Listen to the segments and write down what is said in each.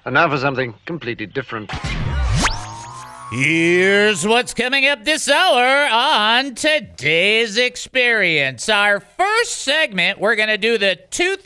And now for something completely different. Here's what's coming up this hour on Today's Experience. Our first segment, we're going to do the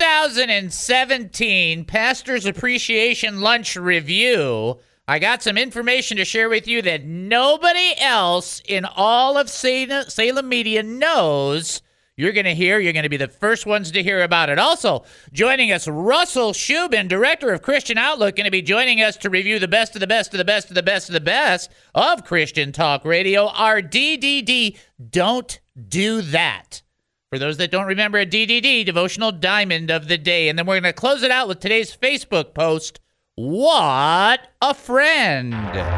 2017 Pastor's Appreciation Lunch Review. I got some information to share with you that nobody else in all of Salem media knows. You're going to hear. You're going to be the first ones to hear about it. Also, joining us, Russell Shubin, Director of Christian Outlook, going to be joining us to review the best of the best of the best of the best of the best of Christian Talk Radio, our DDD Don't Do That. For those that don't remember, a DDD, Devotional Diamond of the Day. And then we're going to close it out with today's Facebook post, What a Friend.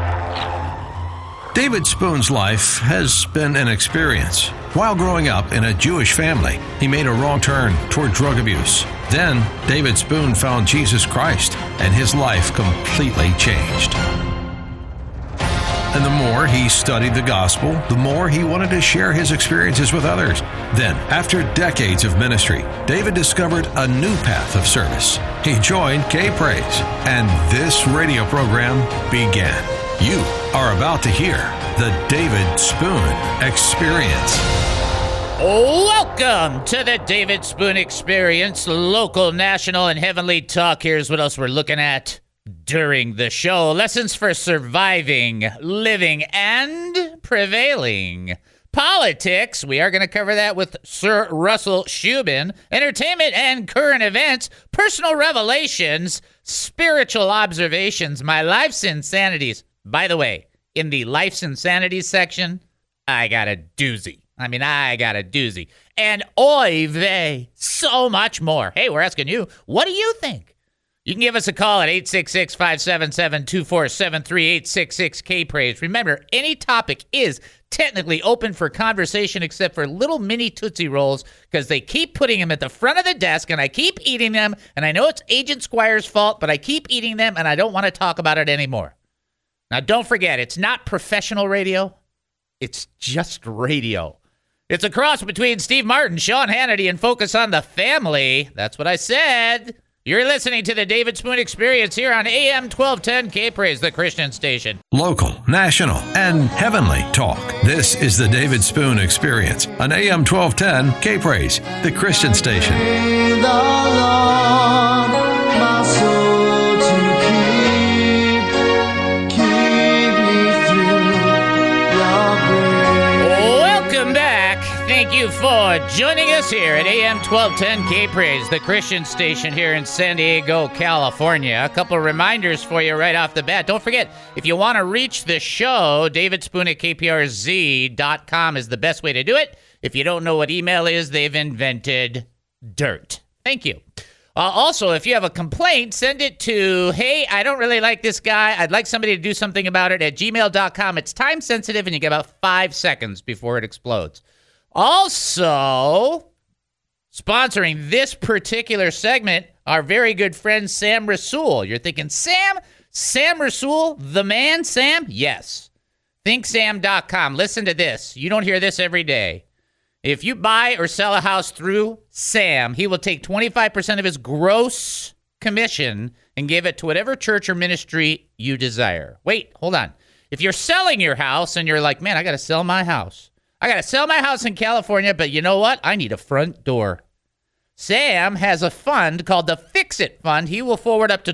David Spoon's life has been an experience. While growing up in a Jewish family, he made a wrong turn toward drug abuse. Then, David Spoon found Jesus Christ, and his life completely changed. And the more he studied the gospel, the more he wanted to share his experiences with others. Then, after decades of ministry, David discovered a new path of service. He joined K-Praise, and this radio program began. You are about to hear the David Spoon Experience. Welcome to the David Spoon Experience, local, national, and heavenly talk. Here's what else we're looking at during the show. Lessons for surviving, living, and prevailing. Politics, we are going to cover that with Sir Russell Shubin. Entertainment and current events, personal revelations, spiritual observations, my life's insanities. By the way, in the Life's Insanities section, I got a doozy. And oy vey, so much more. Hey, we're asking you, what do you think? You can give us a call at 866-577-2473, 866-K-Praise. Remember, any topic is technically open for conversation except for little mini Tootsie Rolls because they keep putting them at the front of the desk and I keep eating them. And I know it's Agent Squire's fault, but I keep eating them and I don't want to talk about it anymore. Now, don't forget, it's not professional radio. It's just radio. It's a cross between Steve Martin, Sean Hannity, and Focus on the Family. That's what I said. You're listening to the David Spoon Experience here on AM 1210 K-Praise, the Christian station. Local, national, and heavenly talk. This is the David Spoon Experience on AM 1210 K-Praise, the Christian station. May the Lord my soul to keep me through your grace. Welcome back. Thank you for joining us here at AM 1210 K-Praise, the Christian station here in San Diego, California. A couple of reminders for you right off the bat. Don't forget, if you want to reach the show, davidspoon@kprz.com is the best way to do it. If you don't know what email is, they've invented dirt. Thank you. Also, if you have a complaint, send it to, hey, I don't really like this guy. I'd like somebody to do something about it at gmail.com. It's time sensitive and you get about 5 seconds before it explodes. Also, sponsoring this particular segment, our very good friend Sam Rasool. You're thinking, Sam Rasool, the man, Sam? Yes. ThinkSam.com. Listen to this. You don't hear this every day. If you buy or sell a house through Sam, he will take 25% of his gross commission and give it to whatever church or ministry you desire. Wait, hold on. If you're selling your house and you're like, man, I got to sell my house. I got to sell my house in California, but you know what? I need a front door. Sam has a fund called the Fix It Fund. He will forward up to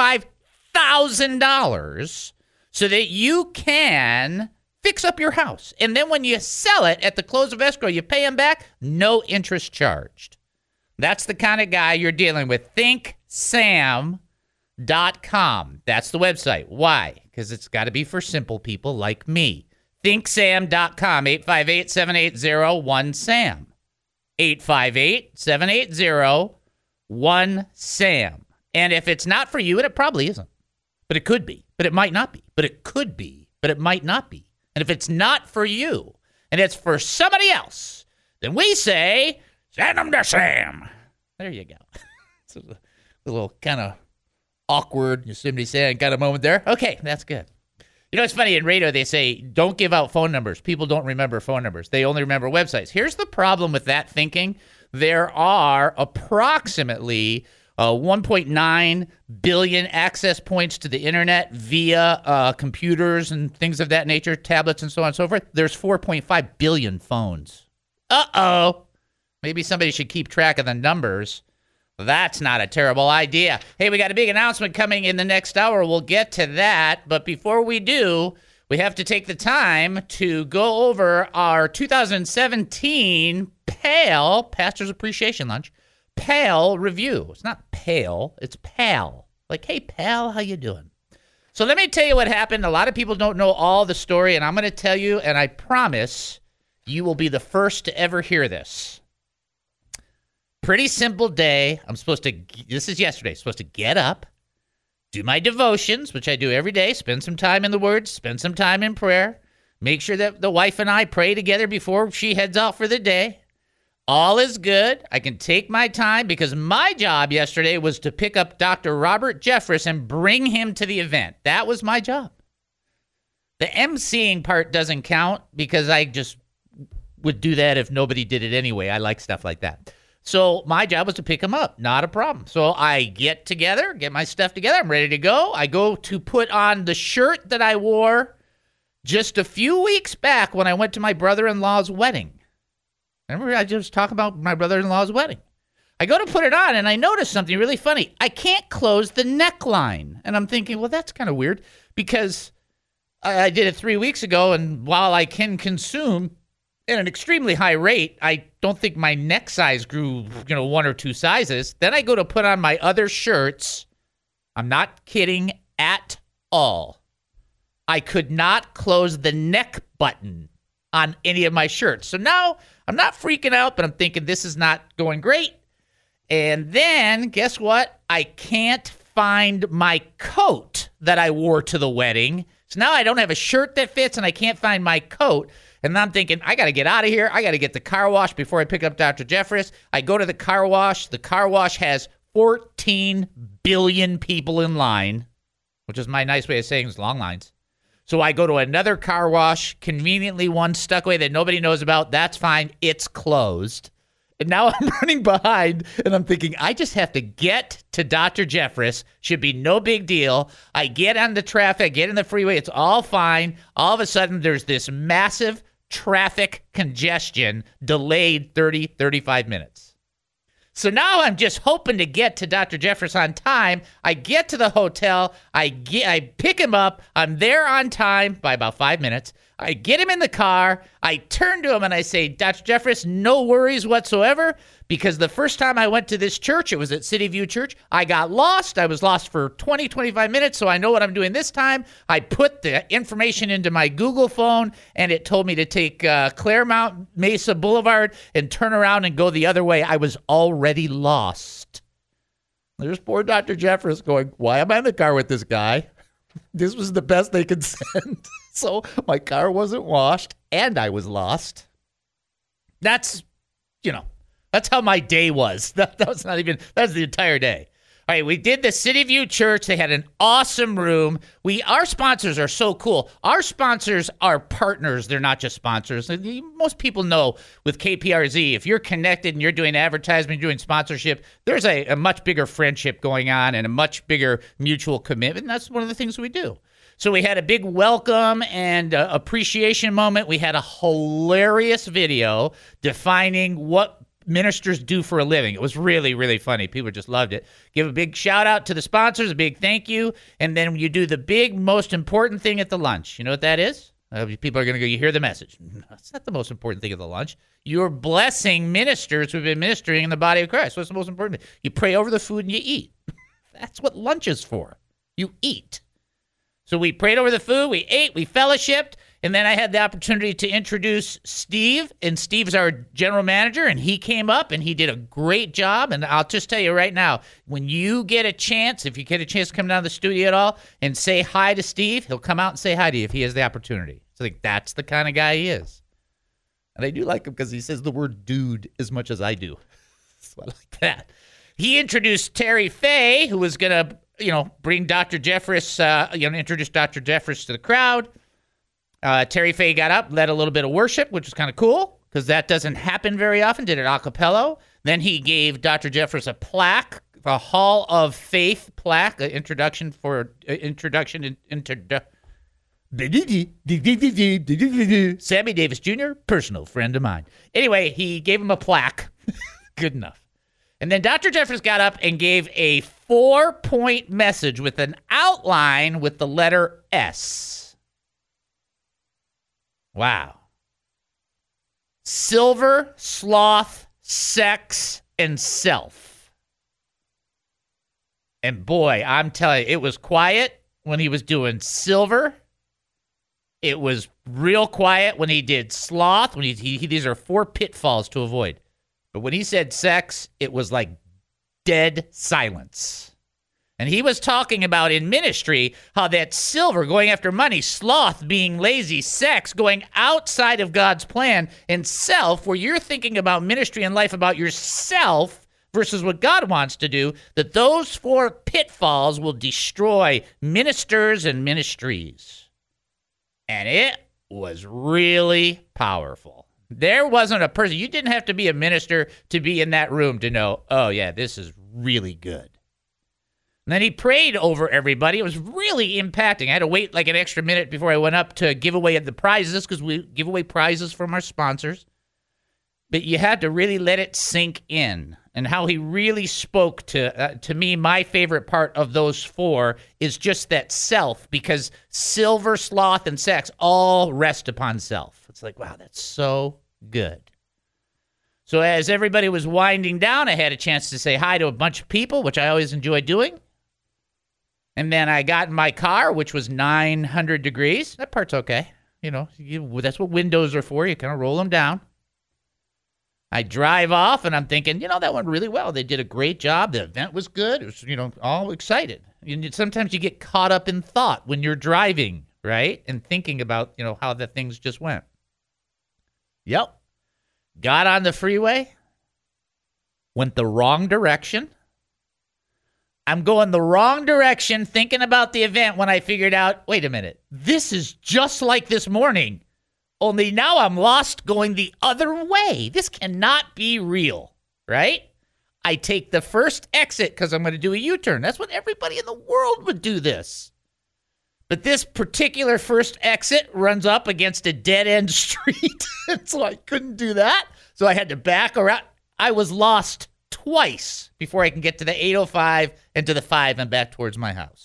$25,000 so that you can fix up your house. And then when you sell it at the close of escrow, you pay him back, no interest charged. That's the kind of guy you're dealing with. ThinkSam.com. That's the website. Why? Because it's got to be for simple people like me. ThinkSam.com, 858-780-1SAM. 858-780-1SAM. And if it's not for you, and it probably isn't, but it could be, but it might not be, but it could be, but it might not be. And if it's not for you, and it's for somebody else, then we say, send them to Sam. There you go. It's a little kind of awkward Yosemite Sam kind of moment there. Okay, that's good. You know, it's funny, in radio they say, don't give out phone numbers. People don't remember phone numbers. They only remember websites. Here's the problem with that thinking. There are approximately 1.9 billion access points to the internet via computers and things of that nature, tablets and so on and so forth. There's 4.5 billion phones. Uh-oh. Maybe somebody should keep track of the numbers. That's not a terrible idea. Hey, we got a big announcement coming in the next hour. We'll get to that. But before we do, we have to take the time to go over our 2017 PAL, Pastor's Appreciation Lunch, PAL review. It's not pale, it's PAL. Like, hey, pal, how you doing? So let me tell you what happened. A lot of people don't know all the story, and I'm going to tell you, and I promise you will be the first to ever hear this. Pretty simple day. This is yesterday, supposed to get up, do my devotions, which I do every day, spend some time in the Word, spend some time in prayer, make sure that the wife and I pray together before she heads out for the day. All is good. I can take my time because my job yesterday was to pick up Dr. Robert Jeffress and bring him to the event. That was my job. The emceeing part doesn't count because I just would do that if nobody did it anyway. I like stuff like that. So my job was to pick him up. Not a problem. So I get my stuff together. I'm ready to go. I go to put on the shirt that I wore just a few weeks back when I went to my brother-in-law's wedding. Remember, I just talked about my brother-in-law's wedding. I go to put it on, and I notice something really funny. I can't close the neckline. And I'm thinking, well, that's kind of weird because I did it 3 weeks ago, and while I can consume at an extremely high rate, I don't think my neck size grew, 1 or 2 sizes. Then I go to put on my other shirts. I'm not kidding at all. I could not close the neck button on any of my shirts. So now I'm not freaking out, but I'm thinking this is not going great. And then guess what? I can't find my coat that I wore to the wedding. So now I don't have a shirt that fits and I can't find my coat. And I'm thinking, I got to get out of here. I got to get the car wash before I pick up Dr. Jeffress. I go to the car wash. The car wash has 14 billion people in line, which is my nice way of saying it's long lines. So I go to another car wash, conveniently one stuck away that nobody knows about. That's fine. It's closed. And now I'm running behind, and I'm thinking, I just have to get to Dr. Jeffress. Should be no big deal. I get on the traffic, get in the freeway. It's all fine. All of a sudden, there's this massive traffic congestion, delayed 30, 35 minutes. So now I'm just hoping to get to Dr. Jeffress on time. I get to the hotel. I pick him up. I'm there on time by about 5 minutes. I get him in the car. I turn to him and I say, Dr. Jeffress, no worries whatsoever, because the first time I went to this church, it was at City View Church. I got lost. I was lost for 20, 25 minutes, so I know what I'm doing this time. I put the information into my Google phone, and it told me to take Claremont Mesa Boulevard and turn around and go the other way. I was already lost. There's poor Dr. Jeffress going, why am I in the car with this guy? This was the best they could send. So my car wasn't washed and I was lost. That's how my day was. That's the entire day. All right, we did the City View Church. They had an awesome room. Our sponsors are so cool. Our sponsors are partners. They're not just sponsors. Most people know with KPRZ, if you're connected and you're doing advertisement, you're doing sponsorship, there's a much bigger friendship going on and a much bigger mutual commitment. And that's one of the things we do. So we had a big welcome and appreciation moment. We had a hilarious video defining what ministers do for a living. It was really, really funny. People just loved it. Give a big shout out to the sponsors, a big thank you. And then you do the big, most important thing at the lunch. You know what that is? People are going to go, you hear the message. No, it's not the most important thing at the lunch. You're blessing ministers who've been ministering in the body of Christ. What's the most important thing? You pray over the food and you eat. That's what lunch is for. You eat. So we prayed over the food, we ate, we fellowshipped, and then I had the opportunity to introduce Steve, and Steve's our general manager, and he came up, and he did a great job, and I'll just tell you right now, when you get a chance, if you get a chance to come down to the studio at all and say hi to Steve, he'll come out and say hi to you if he has the opportunity. So that's the kind of guy he is. And I do like him because he says the word dude as much as I do. So I like that. He introduced Terry Fay, who was going to bring Dr. Jeffress, introduce Dr. Jeffress to the crowd. Terry Fay got up, led a little bit of worship, which was kind of cool because that doesn't happen very often. Did it a cappella. Then he gave Dr. Jeffress a plaque a Hall of Faith plaque, introduction into Sammy Davis Jr., personal friend of mine. Anyway, he gave him a plaque. Good enough. And then Dr. Jeffress got up and gave a 4-point message with an outline with the letter S. Wow. Silver, sloth, sex, and self. And boy, I'm telling you, it was quiet when he was doing silver. It was real quiet when he did sloth. When these are 4 pitfalls to avoid. But when he said sex, it was like dead silence. And he was talking about in ministry how that silver, going after money, sloth, being lazy, sex, going outside of God's plan, and self, where you're thinking about ministry and life about yourself versus what God wants to do, that those 4 pitfalls will destroy ministers and ministries. And it was really powerful. There wasn't a person. You didn't have to be a minister to be in that room to know, oh, yeah, this is really good. And then he prayed over everybody. It was really impacting. I had to wait like an extra minute before I went up to give away the prizes because we give away prizes from our sponsors. But you had to really let it sink in. And how he really spoke to me, my favorite part of those 4 is just that self, because silver, sloth, and sex all rest upon self. It's like, wow, that's so good. So as everybody was winding down, I had a chance to say hi to a bunch of people, which I always enjoy doing. And then I got in my car, which was 900 degrees. That part's okay. You know, that's what windows are for. You kind of roll them down. I drive off, and I'm thinking, that went really well. They did a great job. The event was good. It was, all excited. Sometimes you get caught up in thought when you're driving, right? And thinking about, how the things just went. Yep. Got on the freeway. Went the wrong direction. I'm going the wrong direction thinking about the event when I figured out, wait a minute, this is just like this morning. Only now I'm lost going the other way. This cannot be real, right? I take the first exit because I'm going to do a U-turn. That's what everybody in the world would do this. But this particular first exit runs up against a dead-end street. So I couldn't do that. So I had to back around. I was lost twice before I can get to the 805 and to the 5 and back towards my house.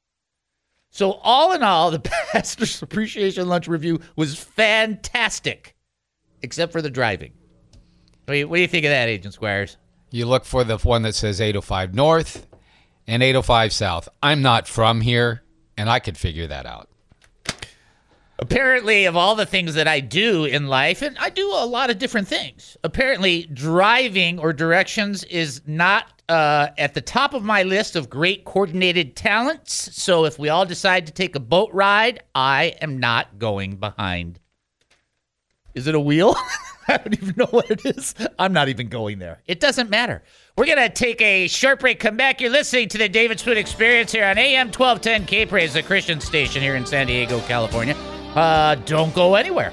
So all in all, the Pastor's Appreciation Lunch Review was fantastic, except for the driving. What do you think of that, Agent Squires? You look for the one that says 805 North and 805 South. I'm not from here, and I could figure that out. Apparently, of all the things that I do in life, and I do a lot of different things, apparently driving or directions is not at the top of my list of great coordinated talents. So if we all decide to take a boat ride, I am not going behind. Is it a wheel? I don't even know what it is. I'm not even going there. It doesn't matter. We're going to take a short break, come back. You're listening to the David Spoon Experience here on AM 1210 K-Praise, the Christian station here in San Diego, California. Don't go anywhere.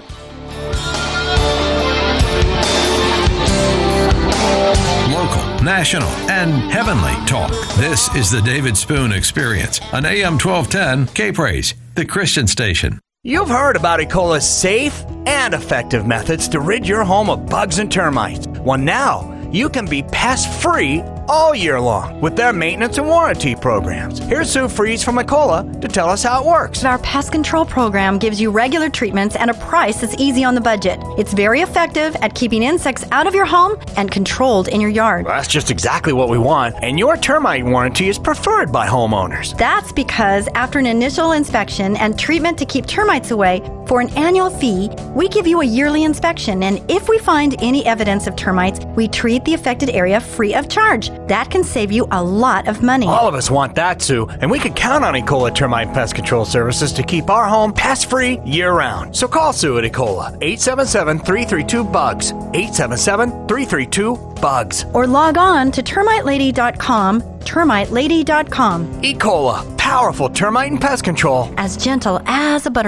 Local, national, and heavenly talk. This is the David Spoon Experience on AM 1210 K-Praise, the Christian station. You've heard about Ecola's safe and effective methods to rid your home of bugs and termites. Well, now you can be pest-free all year long with their maintenance and warranty programs. Here's Sue Fries from Ecola to tell us how it works. Our pest control program gives you regular treatments and a price that's easy on the budget. It's very effective at keeping insects out of your home and controlled in your yard. Well, that's just exactly what we want, and your termite warranty is preferred by homeowners. That's because after an initial inspection and treatment to keep termites away, for an annual fee, we give you a yearly inspection, and if we find any evidence of termites, we treat the affected area free of charge. That can save you a lot of money. All of us want that, Sue, and we can count on Ecola Termite Pest Control Services to keep our home pest-free year-round. So call Sue at Ecola, 877-332-BUGS, 877-332-BUGS. Or log on to termitelady.com, termitelady.com. Ecola, powerful termite and pest control. As gentle as a butterfly.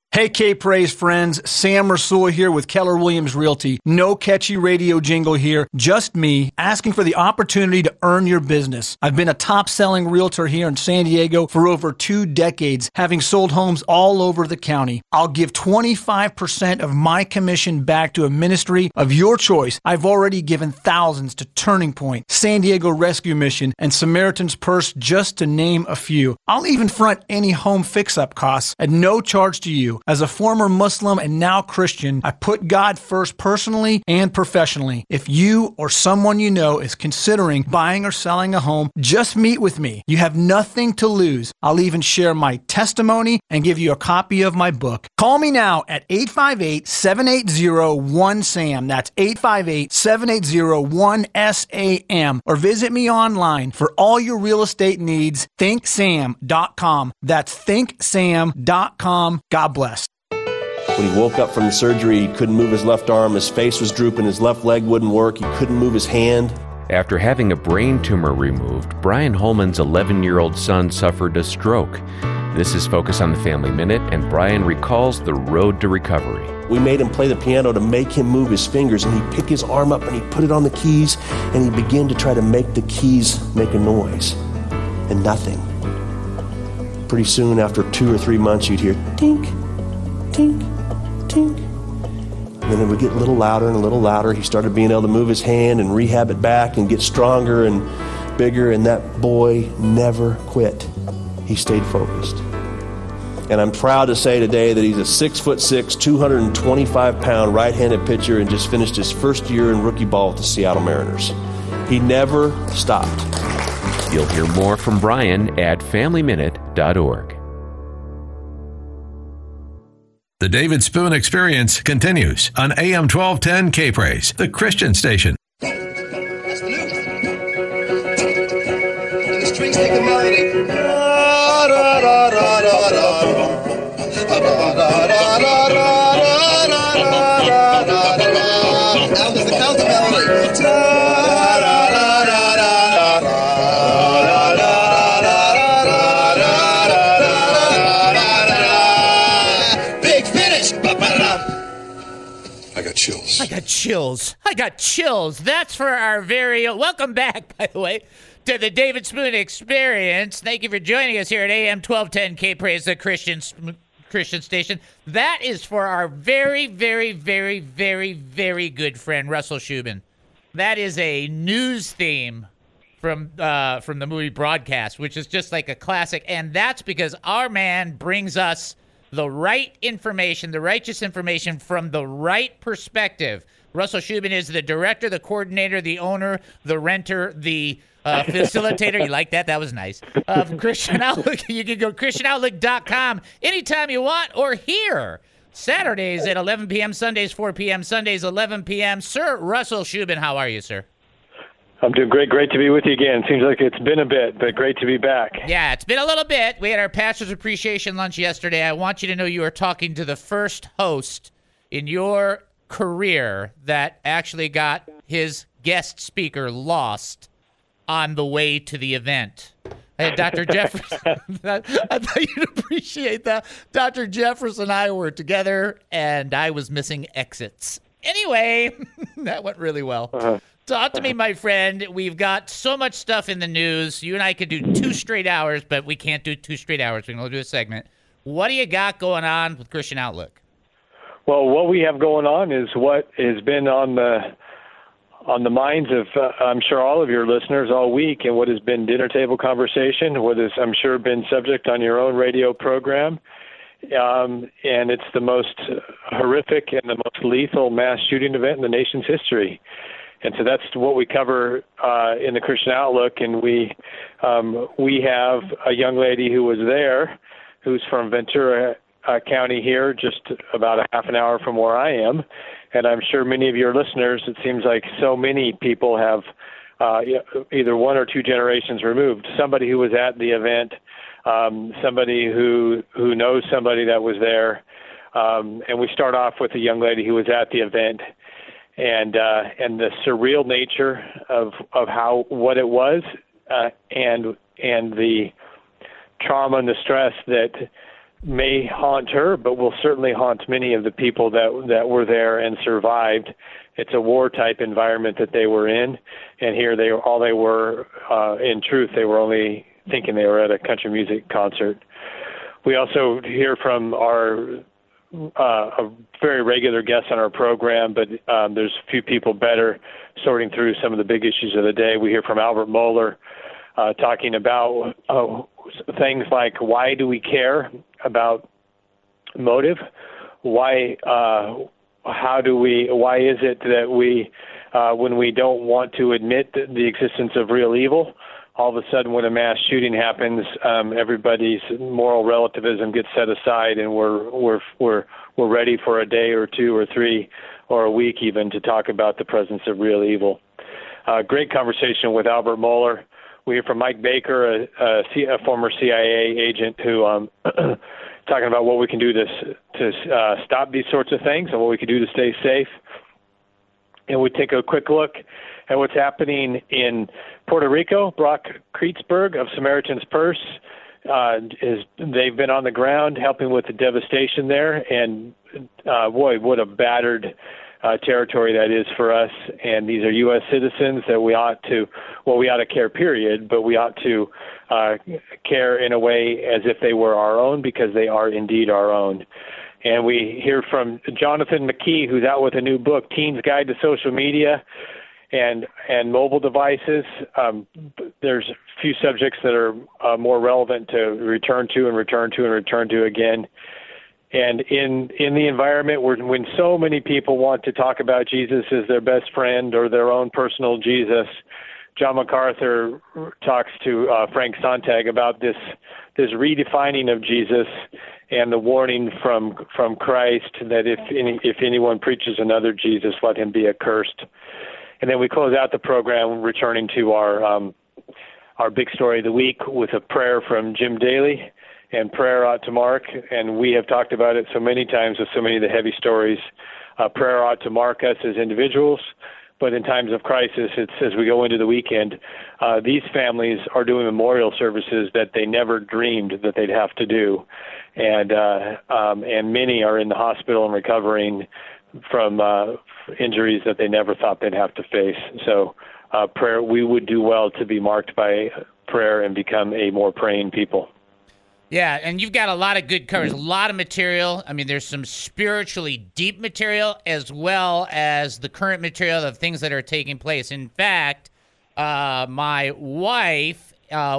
Hey, K-Praise friends, Sam Rasul here with Keller Williams Realty. No catchy radio jingle here, just me asking for the opportunity to earn your business. I've been a top-selling realtor here in San Diego for over 2 decades, having sold homes all over the county. I'll give 25% of my commission back to a ministry of your choice. I've already given thousands to Turning Point, San Diego Rescue Mission, and Samaritan's Purse, just to name a few. I'll even front any home fix-up costs at no charge to you. As a former Muslim and now Christian, I put God first personally and professionally. If you or someone you know is considering buying or selling a home, just meet with me. You have nothing to lose. I'll even share my testimony and give you a copy of my book. Call me now at 858-780-1SAM. That's 858-780-1SAM. Or visit me online for all your real estate needs. ThinkSam.com. That's ThinkSam.com. God bless. When he woke up from the surgery, he couldn't move his left arm, his face was drooping, his left leg wouldn't work, he couldn't move his hand. After having a brain tumor removed, Brian Holman's 11-year-old son suffered a stroke. This is Focus on the Family Minute, and Brian recalls the road to recovery. We made him play the piano to make him move his fingers, and he'd pick his arm up and he'd put it on the keys, and he'd begin to try to make the keys make a noise. And nothing. Pretty soon, after 2 or 3 months, you'd hear tink, tink, tink. And then it would get a little louder and a little louder. He started being able to move his hand and rehab it back and get stronger and bigger, and that boy never quit. He stayed focused. And I'm proud to say today that he's a 6'6", 225-pound right-handed pitcher and just finished his first year in rookie ball with the Seattle Mariners. He never stopped. You'll hear more from Brian at FamilyMinute.org. The David Spoon Experience continues on AM 1210 K-Praise, the Christian station. That's the news. And the strings take the melody. Now there's the counter melody. I got chills. That's for our very welcome back, by the way, to the David Spoon Experience. Thank you for joining us here at AM 1210 K-Praise, the Christian station. That is for our very, very, very, very, very good friend Russell Shubin. That is a news theme from the movie Broadcast, which is just like a classic, and that's because our man brings us the right information, the righteous information from the right perspective. Russell Shubin is the director, the coordinator, the owner, the renter, the facilitator. You like that? That was nice. Of Christian Outlook. You can go ChristianOutlook.com anytime you want or here. Saturdays at 11 p.m., Sundays 4 p.m., Sundays 11 p.m. Sir Russell Shubin, how are you, sir? I'm doing great. Great to be with you again. Seems like it's been a bit, but great to be back. Yeah, it's been a little bit. We had our Pastor's Appreciation Lunch yesterday. I want you to know you are talking to the first host in your career that actually got his guest speaker lost on the way to the event. I had Dr. Jefferson. I thought you'd appreciate that. Dr. Jefferson and I were together, and I was missing exits. Anyway, that went really well. Talk to me, my friend. We've got so much stuff in the news. You and I could do 2 straight hours, but we can't do 2 straight hours. We're going to do a segment. What do you got going on with Christian Outlook? Well, what we have going on is what has been on the minds of, I'm sure, all of your listeners all week, and what has been dinner table conversation, what has, I'm sure, been subject on your own radio program. And it's the most horrific and the most lethal mass shooting event in the nation's history. And so that's what we cover in the Christian Outlook. And we have a young lady who was there, who's from Ventura County here, just about a half an hour from where I am. And I'm sure many of your listeners, it seems like so many people have either 1 or 2 generations removed, somebody who was at the event, somebody who knows somebody that was there. And we start off with a young lady who was at the event. And the surreal nature of what it was, and the trauma and the stress that may haunt her, but will certainly haunt many of the people that were there and survived. It's a war-type environment that they were in, and here they were, in truth, they were only thinking they were at a country music concert. We also hear from our a very regular guest on our program, but there's a few people better sorting through some of the big issues of the day. We hear from Albert Mohler talking about things like, why do we care about motive? Why is it that we, when we don't want to admit the existence of real evil, all of a sudden when a mass shooting happens, everybody's moral relativism gets set aside, and we're ready for a day or two or three or a week even to talk about the presence of real evil. Great conversation with Albert Mohler. We hear from Mike Baker, a former CIA agent, who talking about what we can do to stop these sorts of things and what we can do to stay safe. And we take a quick look at what's happening in Puerto Rico. Brock Kreetzberg of Samaritan's Purse, they've been on the ground helping with the devastation there. And boy, what a battered territory that is for us. And these are U.S. citizens that we ought to care, period, but we ought to care in a way as if they were our own, because they are indeed our own. And we hear from Jonathan McKee, who's out with a new book, Teen's Guide to Social Media and Mobile Devices. There's a few subjects that are more relevant to return to again. And in the environment when so many people want to talk about Jesus as their best friend or their own personal Jesus, John MacArthur talks to Frank Sontag about this redefining of Jesus and the warning from Christ that if anyone preaches another Jesus, let him be accursed. And then we close out the program returning to our big story of the week with a prayer from Jim Daly. And prayer ought to mark, and we have talked about it so many times with so many of the heavy stories. Prayer ought to mark us as individuals, but in times of crisis, it's as we go into the weekend, these families are doing memorial services that they never dreamed that they'd have to do, and many are in the hospital and recovering from injuries that they never thought they'd have to face. So prayer, we would do well to be marked by prayer and become a more praying people. Yeah, and you've got a lot of good coverage, a lot of material. I mean, there's some spiritually deep material as well as the current material of things that are taking place. In fact, my wife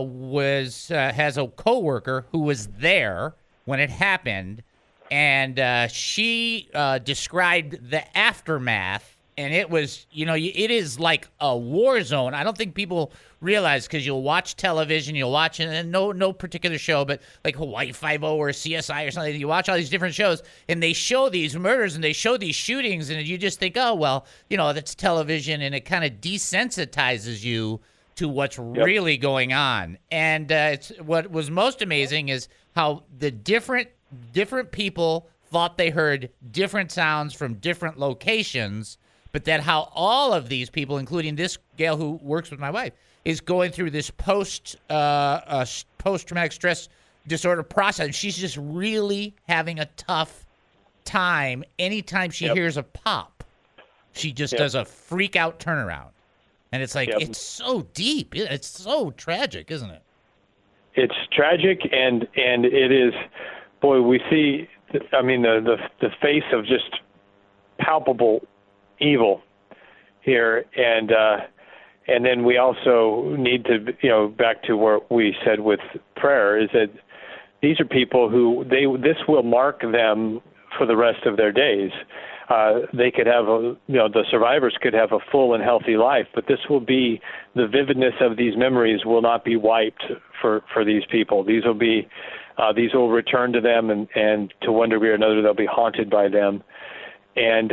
has a coworker who was there when it happened, and she described the aftermath. And it was, it is like a war zone. I don't think people realize, because you'll watch television, and no particular show, but like Hawaii Five-0 or CSI or something. You watch all these different shows, and they show these murders and they show these shootings, and you just think, oh, well, that's television, and it kind of desensitizes you to what's really going on. And what was most amazing is how the different people thought they heard different sounds from different locations, but that how all of these people, including this gal who works with my wife, is going through this post-traumatic stress disorder process. And she's just really having a tough time. Anytime she hears a pop, she just does a freak-out turnaround. And it's like, it's so deep. It's so tragic, isn't it? It's tragic, and it is, boy, we see, the face of just palpable evil here, and then we also need to, back to what we said with prayer, is that these are people who this will mark them for the rest of their days. They could have the survivors could have a full and healthy life, but this will be, the vividness of these memories will not be wiped for these people. These will return to them, and to one degree or another, they'll be haunted by them. And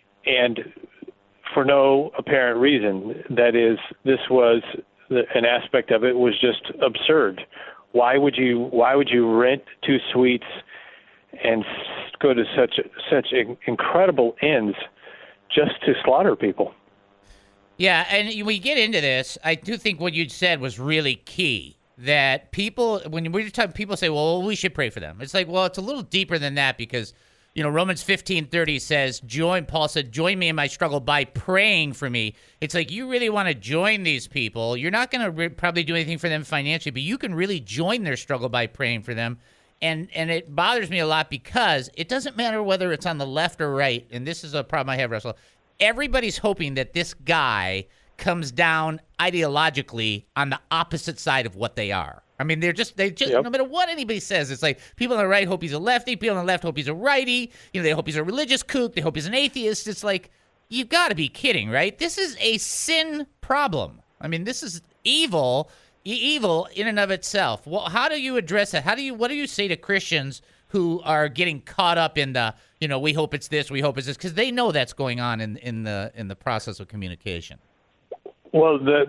for no apparent reason. That is, this was an aspect of it was just absurd. Why would you rent 2 suites and go to such incredible ends just to slaughter people? Yeah, and we get into this. I do think what you said was really key. that people, when we're talking, people say, well, we should pray for them. It's like, well, it's a little deeper than that because, Romans 15:30 says, Paul said, join me in my struggle by praying for me. It's like, you really want to join these people. You're not going to probably do anything for them financially, but you can really join their struggle by praying for them. And it bothers me a lot because it doesn't matter whether it's on the left or right. And this is a problem I have, Russell. Everybody's hoping that this guy comes down ideologically on the opposite side of what they are. I mean, they just no matter what anybody says, it's like people on the right hope he's a lefty, people on the left hope he's a righty. They hope he's a religious kook, they hope he's an atheist. It's like, you've got to be kidding, right? This is a sin problem. I mean, this is evil in and of itself. Well, how do you address it? What do you say to Christians who are getting caught up in the, we hope it's this, we hope it's this, because they know that's going on in the process of communication. Well, the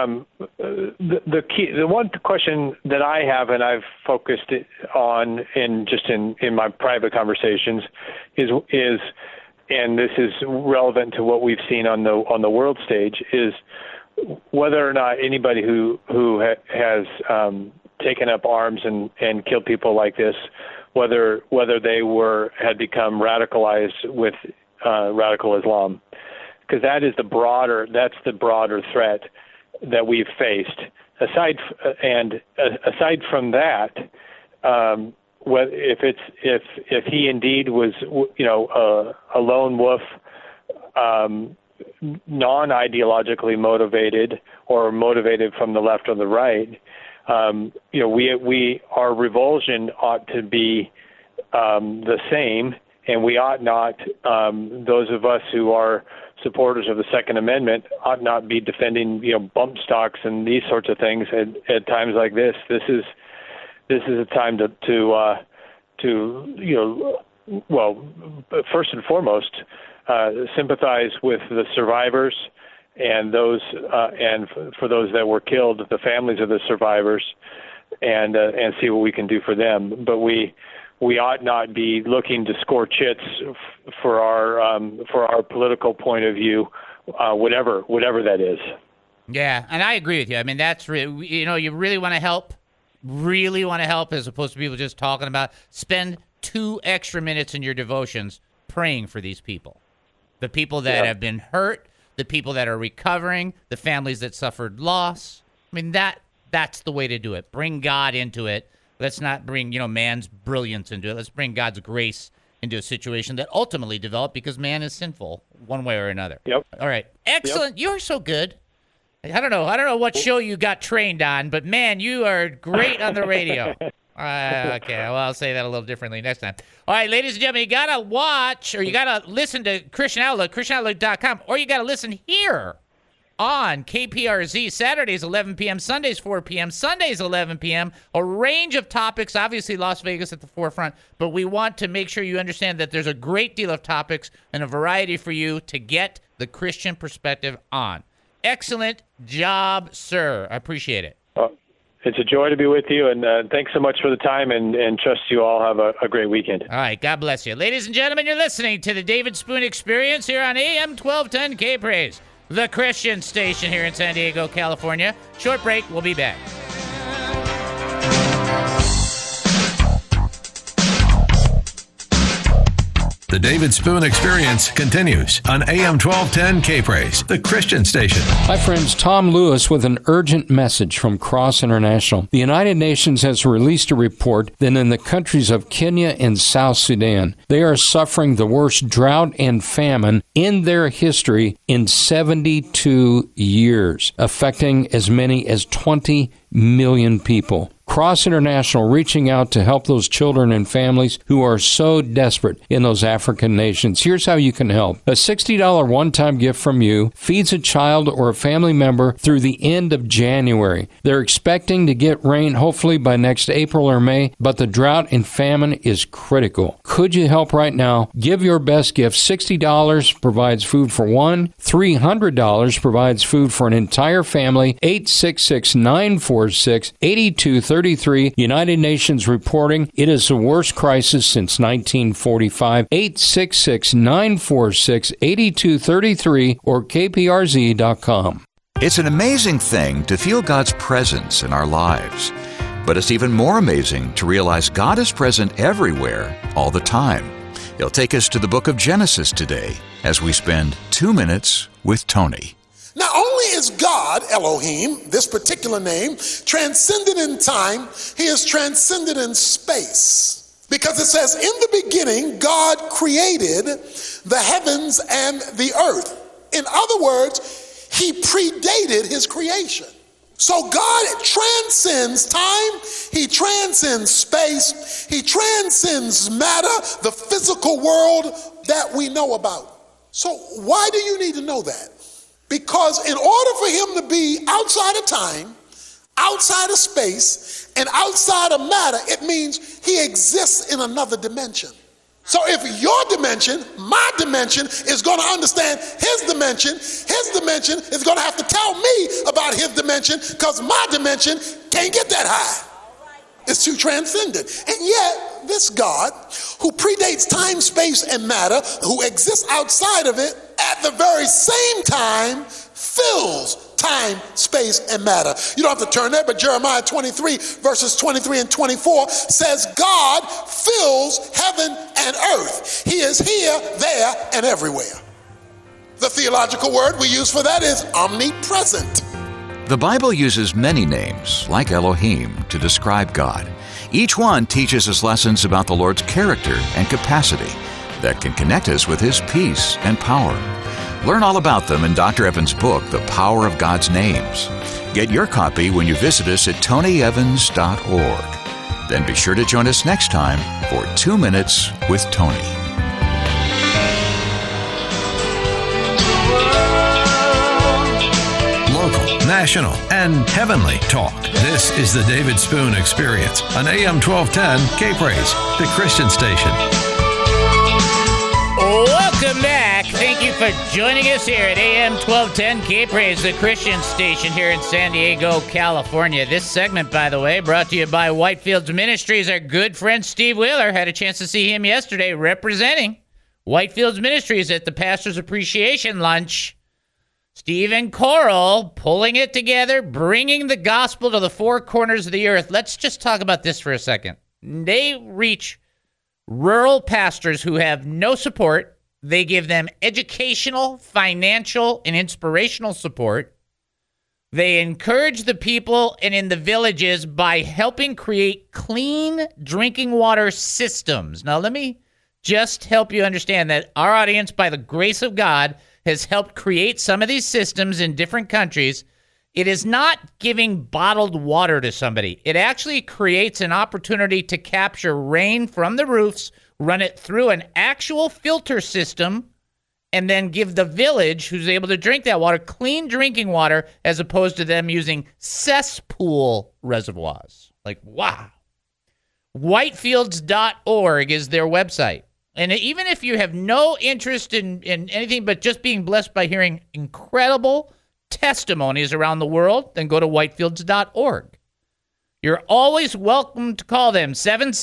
key, the one question that I have, and I've focused on in my private conversations, is, and this is relevant to what we've seen on the world stage, is whether or not anybody who has taken up arms and killed people like this, whether they had become radicalized with radical Islam. Because that's the broader threat that we've faced. Aside from that, if he indeed was a lone wolf, non-ideologically motivated or motivated from the left or the right, our revulsion ought to be the same, and we ought not. Those of us who are supporters of the Second Amendment ought not be defending, bump stocks and these sorts of things at times like this. This is a time to first and foremost, sympathize with the survivors and those and for those that were killed, the families of the survivors, and see what we can do for them. But we ought not be looking to score chits for our political point of view, whatever that is. Yeah, and I agree with you. I mean, that's you really want to help, as opposed to people just talking about. Spend 2 extra minutes in your devotions praying for these people, the people that have been hurt, the people that are recovering, the families that suffered loss. I mean, that's the way to do it. Bring God into it. Let's not bring, man's brilliance into it. Let's bring God's grace into a situation that ultimately developed because man is sinful one way or another. Yep. All right. Excellent. Yep. You're so good. I don't know what show you got trained on, but man, you are great on the radio. Okay. Well, I'll say that a little differently next time. All right, ladies and gentlemen, you got to watch or you got to listen to Christian Outlook, ChristianOutlook.com, or you got to listen here on KPRZ, Saturdays 11 p.m., Sundays 4 p.m., Sundays 11 p.m., a range of topics, obviously Las Vegas at the forefront, but we want to make sure you understand that there's a great deal of topics and a variety for you to get the Christian perspective on. Excellent job, sir. I appreciate it. Well, it's a joy to be with you, and thanks so much for the time, and trust you all have a great weekend. All right, God bless you. Ladies and gentlemen, you're listening to the David Spoon Experience here on AM 1210 K-Praise. The Christian station here in San Diego, California. Short break. We'll be back. The David Spoon Experience continues on AM 1210 K-Praise, the Christian station. Hi, friends. Tom Lewis with an urgent message from Cross International. The United Nations has released a report that in the countries of Kenya and South Sudan, they are suffering the worst drought and famine in their history in 72 years, affecting as many as 20 million people. Cross International reaching out to help those children and families who are so desperate in those African nations. Here's how you can help. A $60 one-time gift from you feeds a child or a family member through the end of January. They're expecting to get rain hopefully by next April or May, but the drought and famine is critical. Could you help right now? Give your best gift. $60 provides food for one. $300 provides food for an entire family. 866-946-8233. United Nations reporting it is the worst crisis since 1945. 866-946-8233 or kprz.com. It's an amazing thing to feel God's presence in our lives. But it's even more amazing to realize God is present everywhere, all the time. He'll take us to the book of Genesis today as we spend 2 minutes with Tony. Not only is God, Elohim, this particular name, transcendent in time, he is transcendent in space. Because it says, in the beginning, God created the heavens and the earth. In other words, he predated his creation. So God transcends time, he transcends space, he transcends matter, the physical world that we know about. So why do you need to know that? Because in order for him to be outside of time, outside of space, and outside of matter, it means he exists in another dimension. So if your dimension, my dimension, is going to understand his dimension is going to have to tell me about his dimension, because my dimension can't get that high. It's too transcendent. And yet, this God, who predates time, space, and matter, who exists outside of it, at the very same time, fills time, space, and matter. You don't have to turn there, but Jeremiah 23, verses 23 and 24 says, God fills heaven and earth. He is here, there, and everywhere. The theological word we use for that is omnipresent. The Bible uses many names, like Elohim, to describe God. Each one teaches us lessons about the Lord's character and capacity that can connect us with his peace and power. Learn all about them in Dr. Evans' book, The Power of God's Names. Get your copy when you visit us at tonyevans.org. Then be sure to join us next time for 2 Minutes with Tony. Local, national, and heavenly talk. This is the David Spoon Experience on AM 1210 K-Praise, the Christian station. Welcome back. Thank you for joining us here at AM 1210 K-Praise, the Christian station here in San Diego, California. This segment, by the way, brought to you by Whitefields Ministries. Our good friend Steve Wheeler, had a chance to see him yesterday representing Whitefields Ministries at the Pastor's Appreciation Lunch. Steve and Coral pulling it together, bringing the gospel to the four corners of the earth. Let's just talk about this for a second. They reach rural pastors who have no support. They give them educational, financial, and inspirational support. They encourage the people and in the villages by helping create clean drinking water systems. Now, let me just help you understand that our audience, by the grace of God, has helped create some of these systems in different countries. It is not giving bottled water to somebody. It actually creates an opportunity to capture rain from the roofs, run it through an actual filter system, and then give the village who's able to drink that water clean drinking water, as opposed to them using cesspool reservoirs. Like, wow. Whitefields.org is their website. And even if you have no interest in anything but just being blessed by hearing incredible testimonies around the world, then go to whitefields.org. You're always welcome to call them,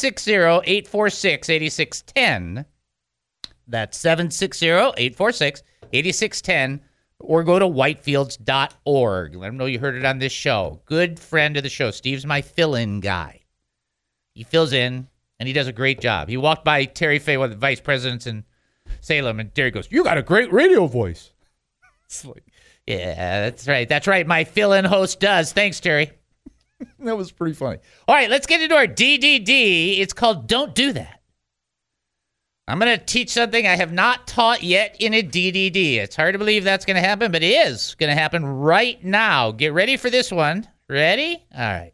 760-846-8610. That's 760-846-8610, or go to whitefields.org. Let them know you heard it on this show. Good friend of the show. Steve's my fill-in guy. He fills in, and he does a great job. He walked by Terry Fay, one of the vice presidents in Salem, and Terry goes, "You got a great radio voice." It's like, yeah, that's right. That's right. My fill-in host does. Thanks, Terry. That was pretty funny. All right, let's get into our DDD. It's called Don't Do That. I'm going to teach something I have not taught yet in a DDD. It's hard to believe that's going to happen, but it is going to happen right now. Get ready for this one. Ready? All right.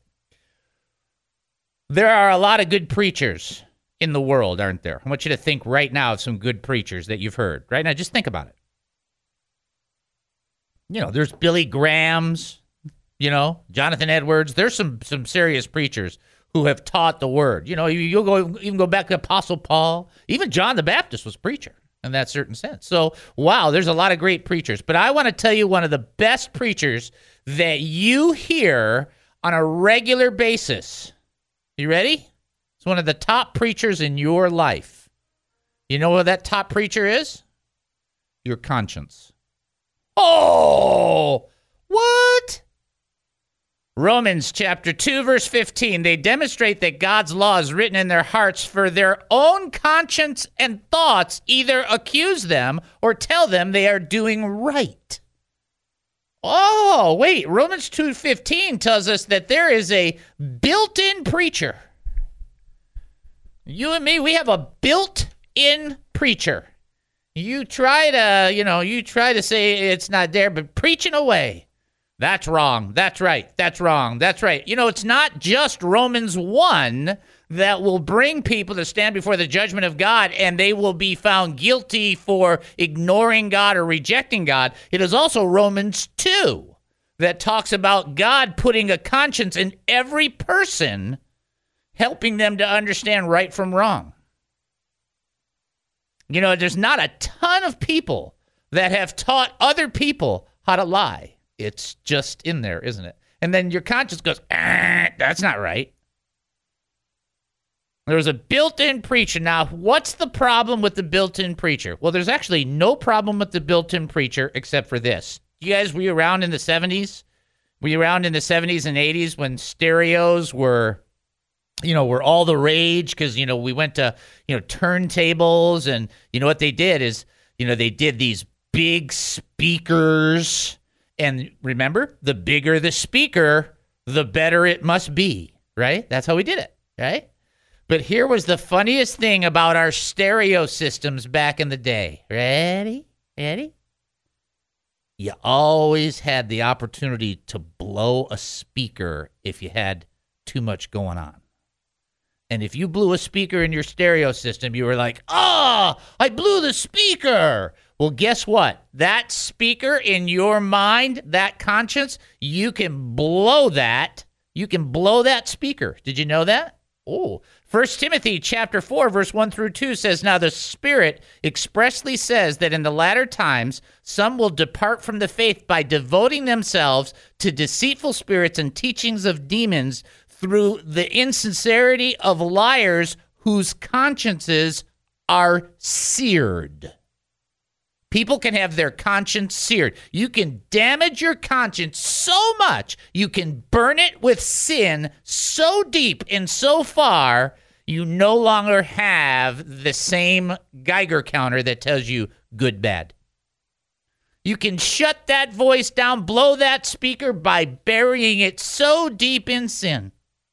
There are a lot of good preachers in the world, aren't there? I want you to think right now of some good preachers that you've heard. Right now, just think about it. You know, there's Billy Graham's, you know, Jonathan Edwards. There's some serious preachers who have taught the word. You know, you'll even go back to Apostle Paul. Even John the Baptist was a preacher in that certain sense. So, wow, there's a lot of great preachers. But I want to tell you one of the best preachers that you hear on a regular basis. You ready? It's one of the top preachers in your life. You know what that top preacher is? Your conscience. Oh, What? Romans chapter 2, verse 15. They demonstrate that God's law is written in their hearts for their own conscience and thoughts either accuse them or tell them they are doing right. Oh, wait. Romans 2:15 tells us that there is a built-in preacher. You and me, we have a built-in preacher. You try to say it's not there, but preaching away. That's wrong. That's right. That's wrong. That's right. It's not just Romans 1 that will bring people to stand before the judgment of God and they will be found guilty for ignoring God or rejecting God. It is also Romans 2 that talks about God putting a conscience in every person, helping them to understand right from wrong. There's not a ton of people that have taught other people how to lie. It's just in there, isn't it? And then your conscience goes, that's not right. There's a built-in preacher. Now, what's the problem with the built-in preacher? Well, there's actually no problem with the built-in preacher except for this. You guys, were you around in the 70s? Were you around in the 70s and 80s when stereos were all the rage? Because, we went to, turntables, and what they did is, they did these big speakers. And remember, the bigger the speaker, the better it must be, right? That's how we did it, right? But here was the funniest thing about our stereo systems back in the day. Ready? You always had the opportunity to blow a speaker if you had too much going on. And if you blew a speaker in your stereo system, you were like, I blew the speaker. Well, guess what? That speaker in your mind, that conscience, you can blow that. You can blow that speaker. Did you know that? Oh, 1 Timothy chapter 4, verse 1 through 2 says, Now the Spirit expressly says that in the latter times, some will depart from the faith by devoting themselves to deceitful spirits and teachings of demons through the insincerity of liars whose consciences are seared. People can have their conscience seared. You can damage your conscience so much, you can burn it with sin so deep and so far, you no longer have the same Geiger counter that tells you good, bad. You can shut that voice down, blow that speaker by burying it so deep in sin.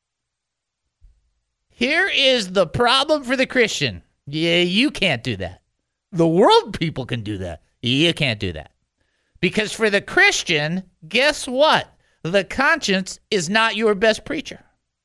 Here is the problem for the Christian. Yeah, you can't do that. The world people can do that. You can't do that. Because for the Christian, guess what? The conscience is not your best preacher.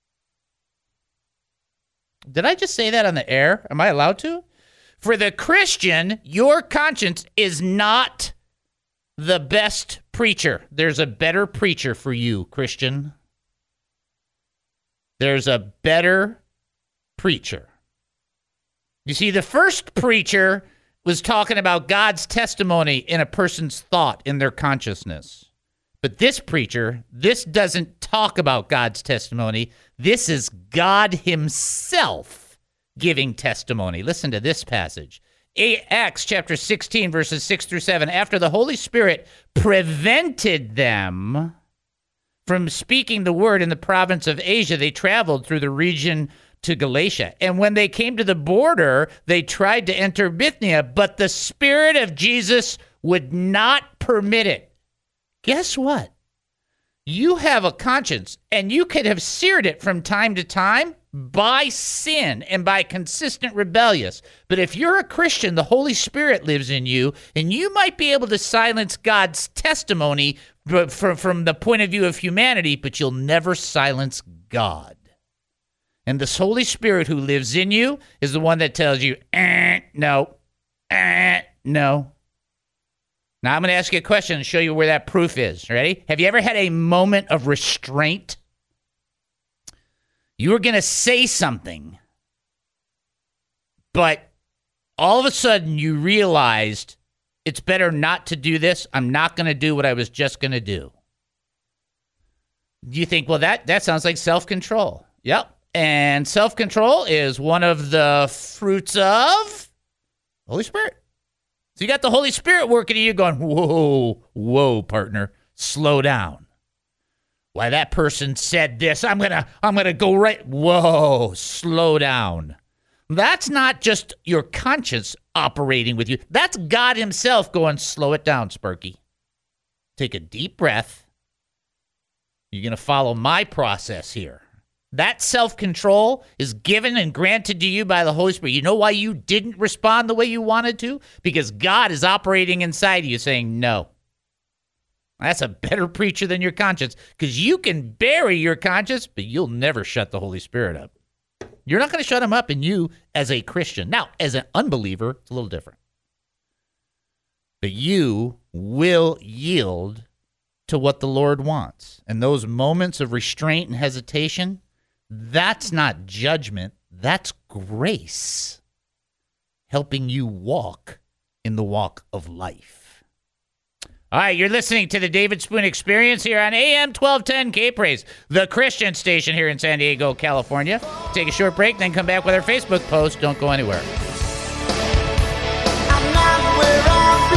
Did I just say that on the air? Am I allowed to? For the Christian, your conscience is not the best preacher. There's a better preacher for you, Christian. There's a better preacher. You see, the first preacher was talking about God's testimony in a person's thought, in their consciousness. But this preacher, this doesn't talk about God's testimony. This is God himself giving testimony. Listen to this passage. Acts chapter 16, verses 6 through 7. After the Holy Spirit prevented them from speaking the word in the province of Asia, they traveled through the region to Galatia. And when they came to the border, they tried to enter Bithynia, but the Spirit of Jesus would not permit it. Guess what? You have a conscience, and you could have seared it from time to time by sin and by consistent rebellious. But if you're a Christian, the Holy Spirit lives in you, and you might be able to silence God's testimony from the point of view of humanity, but you'll never silence God. And this Holy Spirit who lives in you is the one that tells you, no, no. Now I'm going to ask you a question and show you where that proof is. Ready? Have you ever had a moment of restraint? You were going to say something, but all of a sudden you realized it's better not to do this. I'm not going to do what I was just going to do. You think, well, that sounds like self-control. Yep. And self-control is one of the fruits of Holy Spirit. So you got the Holy Spirit working in you going, whoa, partner. slow down. Why, that person said this. I'm gonna go right. Whoa, slow down. That's not just your conscience operating with you. That's God himself going, slow it down, Sparky. Take a deep breath. You're going to follow my process here. That self-control is given and granted to you by the Holy Spirit. You know why you didn't respond the way you wanted to? Because God is operating inside of you saying no. That's a better preacher than your conscience, because you can bury your conscience, but you'll never shut the Holy Spirit up. You're not going to shut him up in you as a Christian. Now, as an unbeliever, it's a little different. But you will yield to what the Lord wants. And those moments of restraint and hesitation, that's not judgment. That's grace helping you walk in the walk of life. All right, you're listening to the David Spoon Experience here on AM 1210 K-Praise, the Christian station here in San Diego, California. Take a short break, then come back with our Facebook post. Don't go anywhere. I'm not where I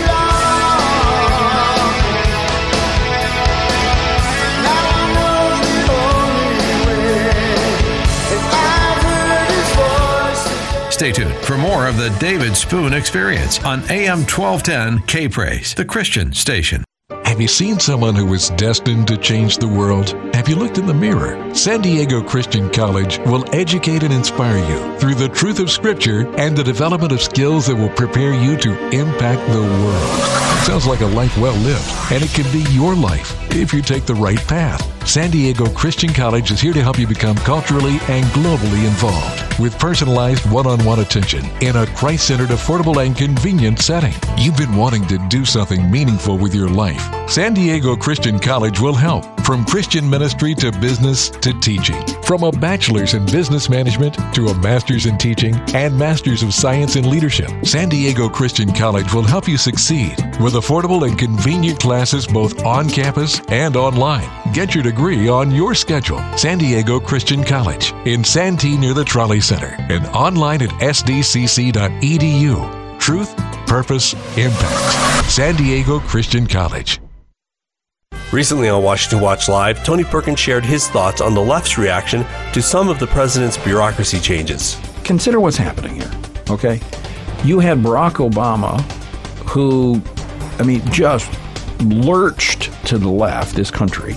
belong. Now I know the only way, and I've heard his voice. Stay tuned for more of the David Spoon Experience on AM 1210 K-Praise, the Christian station. Have you seen someone who was destined to change the world? Have you looked in the mirror? San Diego Christian College will educate and inspire you through the truth of Scripture and the development of skills that will prepare you to impact the world. Sounds like a life well lived, and it can be your life if you take the right path. San Diego Christian College is here to help you become culturally and globally involved with personalized one-on-one attention in a Christ-centered, affordable, and convenient setting. You've been wanting to do something meaningful with your life. San Diego Christian College will help. From Christian ministry to business to teaching. From a bachelor's in business management to a master's in teaching and master's of science in leadership, San Diego Christian College will help you succeed with affordable and convenient classes both on campus and online. Get your degree on your schedule. San Diego Christian College in Santee near the Trolley Center and online at sdcc.edu. Truth, purpose, impact. San Diego Christian College. Recently on Washington Watch Live, Tony Perkins shared his thoughts on the left's reaction to some of the president's bureaucracy changes. Consider what's happening here, okay? You had Barack Obama, who, just lurched to the left, this country.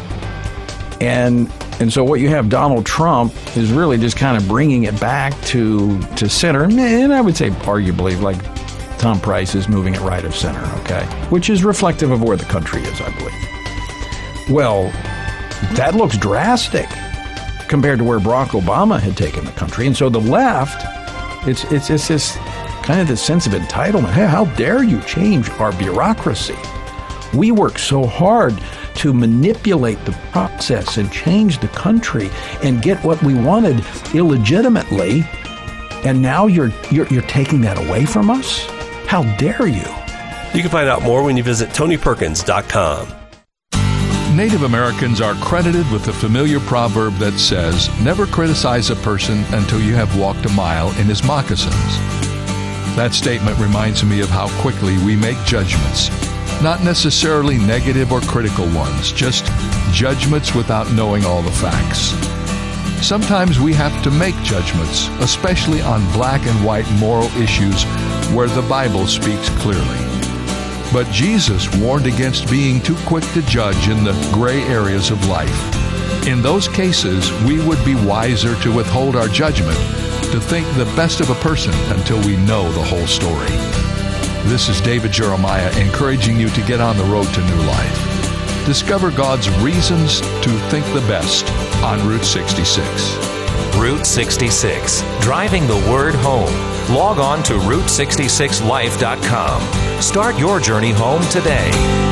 And so what you have Donald Trump is really just kind of bringing it back to center. And I would say arguably like Tom Price is moving it right of center, okay? Which is reflective of where the country is, I believe. Well, that looks drastic compared to where Barack Obama had taken the country. And so the left, it's this kind of this sense of entitlement. Hey, how dare you change our bureaucracy? We work so hard to manipulate the process and change the country and get what we wanted illegitimately, and now you're taking that away from us? How dare you? You can find out more when you visit TonyPerkins.com. Native Americans are credited with the familiar proverb that says, never criticize a person until you have walked a mile in his moccasins. That statement reminds me of how quickly we make judgments. Not necessarily negative or critical ones, just judgments without knowing all the facts. Sometimes we have to make judgments, especially on black and white moral issues where the Bible speaks clearly. But Jesus warned against being too quick to judge in the gray areas of life. In those cases, we would be wiser to withhold our judgment, to think the best of a person until we know the whole story. This is David Jeremiah encouraging you to get on the road to new life. Discover God's reasons to think the best on Route 66. Route 66, driving the word home. Log on to Route66Life.com. Start your journey home today.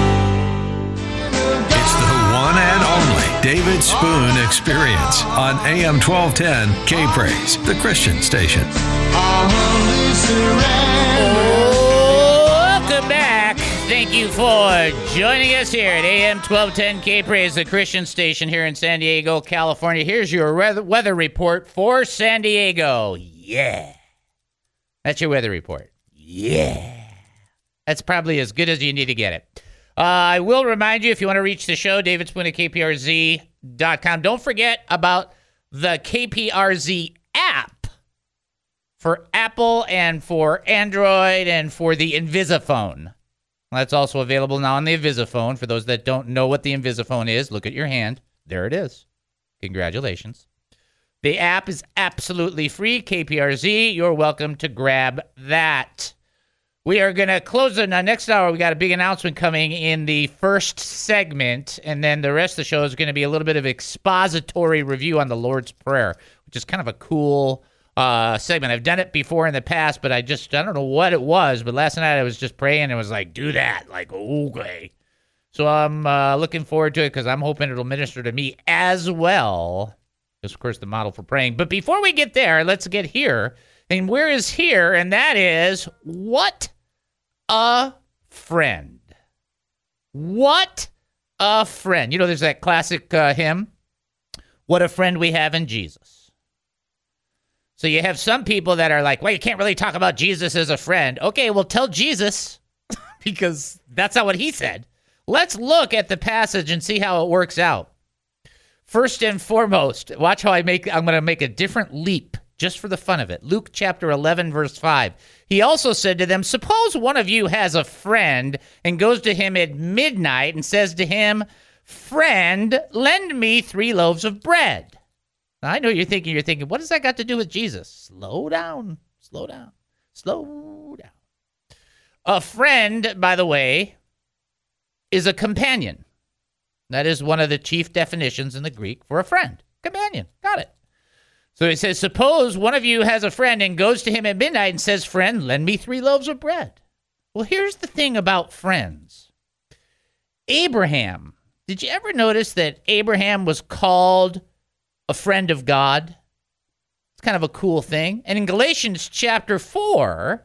It's the one and only David Spoon Experience on AM 1210 K-Praise, the Christian station. Welcome back. Thank you for joining us here at AM 1210 K-Praise, the Christian station here in San Diego, California. Here's your weather report for San Diego. Yeah. That's your weather report. Yeah. That's probably as good as you need to get it. I will remind you, if you want to reach the show, David Spoon at KPRZ.com. Don't forget about the KPRZ app for Apple and for Android and for the Invisiphone. That's also available now on the Invisiphone. For those that don't know what the Invisiphone is, look at your hand. There it is. Congratulations. The app is absolutely free. KPRZ, you're welcome to grab that. We are going to close in the next hour. We got a big announcement coming in the first segment, and then the rest of the show is going to be a little bit of expository review on the Lord's Prayer, which is kind of a cool segment. I've done it before in the past, but I don't know what it was, but last night I was just praying and it was like, do that. Like, okay. So I'm looking forward to it because I'm hoping it'll minister to me as well. It's, of course, the model for praying. But before we get there, let's get here. And where is here? And that is, what a friend. What a friend. You know, there's that classic hymn, what a friend we have in Jesus. So you have some people that are like, well, you can't really talk about Jesus as a friend. Okay, well, tell Jesus, because that's not what he said. Let's look at the passage and see how it works out. First and foremost, watch how I'm going to make a different leap just for the fun of it. Luke chapter 11, verse 5. He also said to them, suppose one of you has a friend and goes to him at midnight and says to him, friend, lend me 3 loaves of bread. Now, I know you're thinking, what does that got to do with Jesus? Slow down. A friend, by the way, is a companion. That is one of the chief definitions in the Greek for a friend. Companion. Got it. So he says, suppose one of you has a friend and goes to him at midnight and says, friend, lend me 3 loaves of bread. Well, here's the thing about friends. Abraham. Did you ever notice that Abraham was called a friend of God? It's kind of a cool thing. And in Galatians 4,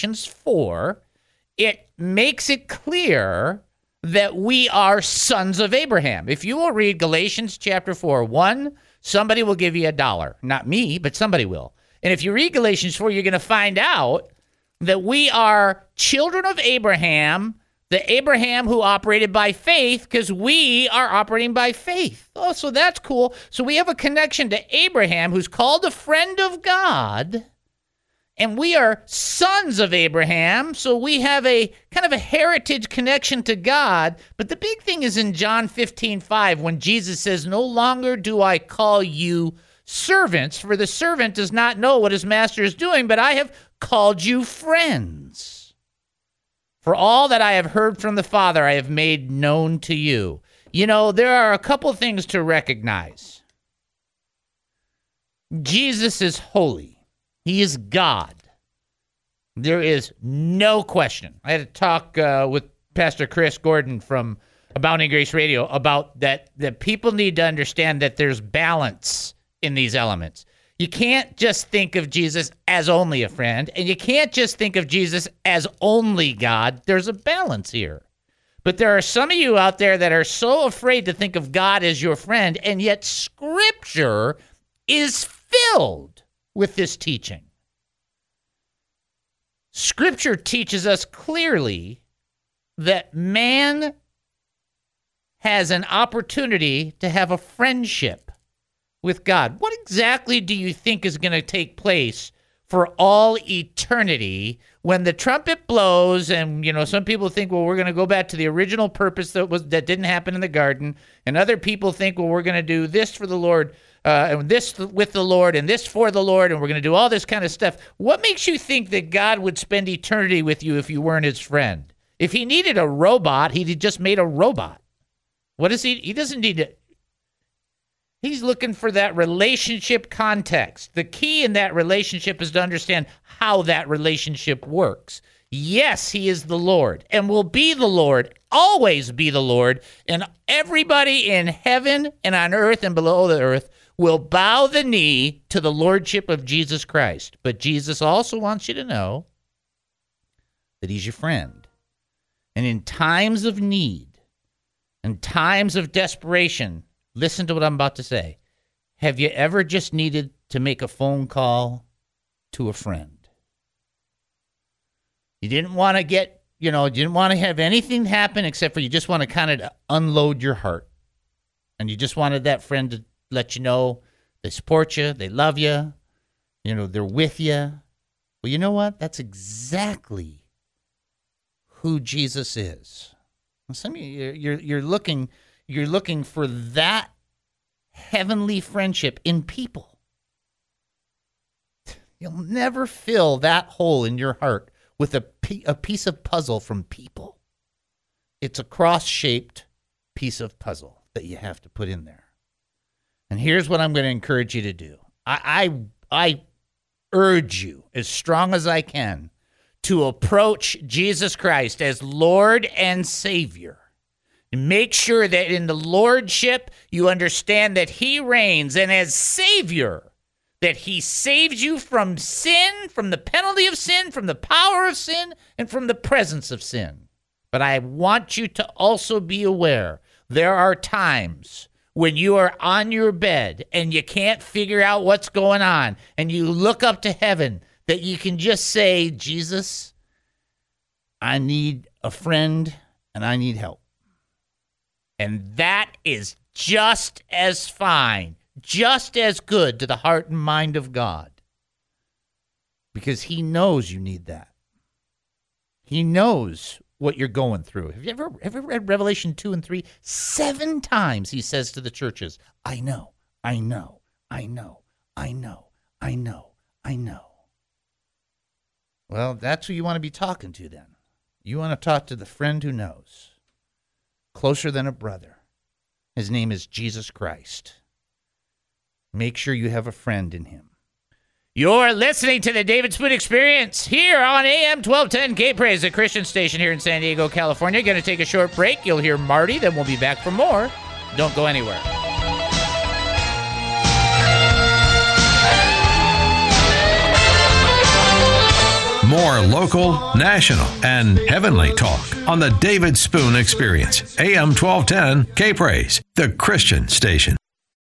it makes it clear that we are sons of Abraham. If you will read Galatians chapter 4, 1, somebody will give you $1. Not me, but somebody will. And if you read Galatians 4, you're going to find out that we are children of Abraham, the Abraham who operated by faith, because we are operating by faith. Oh, so that's cool. So we have a connection to Abraham, who's called a friend of God. And we are sons of Abraham, so we have a kind of a heritage connection to God. But the big thing is in John 15:5, when Jesus says, no longer do I call you servants, for the servant does not know what his master is doing, but I have called you friends. For all that I have heard from the Father, I have made known to you. You know, there are a couple things to recognize. Jesus is holy. He is God. There is no question. I had a talk with Pastor Chris Gordon from Abounding Grace Radio about that people need to understand that there's balance in these elements. You can't just think of Jesus as only a friend, and you can't just think of Jesus as only God. There's a balance here. But there are some of you out there that are so afraid to think of God as your friend, and yet Scripture is filled with this teaching. Scripture teaches us clearly that man has an opportunity to have a friendship with God. What exactly do you think is going to take place for all eternity when the trumpet blows? And, you know, some people think, well, we're going to go back to the original purpose that didn't happen in the garden. And other people think, well, we're going to do this for the Lord, and this with the Lord, and this for the Lord, and we're going to do all this kind of stuff. What makes you think that God would spend eternity with you if you weren't his friend? If he needed a robot, he'd just made a robot. What is he? He doesn't need it. He's looking for that relationship context. The key in that relationship is to understand how that relationship works. Yes, he is the Lord and will be the Lord, always be the Lord, and everybody in heaven and on earth and below the earth will bow the knee to the lordship of Jesus Christ. But Jesus also wants you to know that he's your friend. And in times of need, in times of desperation, listen to what I'm about to say. Have you ever just needed to make a phone call to a friend? You didn't want to get you didn't want to have anything happen except for you just want to kind of unload your heart. And you just wanted that friend to let you know they support you, they love you, they're with you. Well, you know what? That's exactly who Jesus is. Some of you, you're looking for that heavenly friendship in people. You'll never fill that hole in your heart with a piece of puzzle from people. It's a cross-shaped piece of puzzle that you have to put in there. And here's what I'm going to encourage you to do. I urge you, as strong as I can, to approach Jesus Christ as Lord and Savior. Make sure that in the Lordship, you understand that He reigns, and as Savior, that He saves you from sin, from the penalty of sin, from the power of sin, and from the presence of sin. But I want you to also be aware there are times when you are on your bed and you can't figure out what's going on, and you look up to heaven, that you can just say, Jesus, I need a friend and I need help. And that is just as fine, just as good to the heart and mind of God, because He knows you need that. He knows what you're going through. Have you ever read Revelation 2 and 3? 7 times He says to the churches, I know, I know, I know, I know, I know, I know. Well, that's who you want to be talking to then. You want to talk to the friend who knows, closer than a brother. His name is Jesus Christ. Make sure you have a friend in Him. You're listening to the David Spoon Experience here on AM 1210 K-Praise, a Christian station here in San Diego, California. Going to take a short break. You'll hear Marty, then we'll be back for more. Don't go anywhere. More local, national, and heavenly talk on the David Spoon Experience. AM 1210 K-Praise, the Christian station.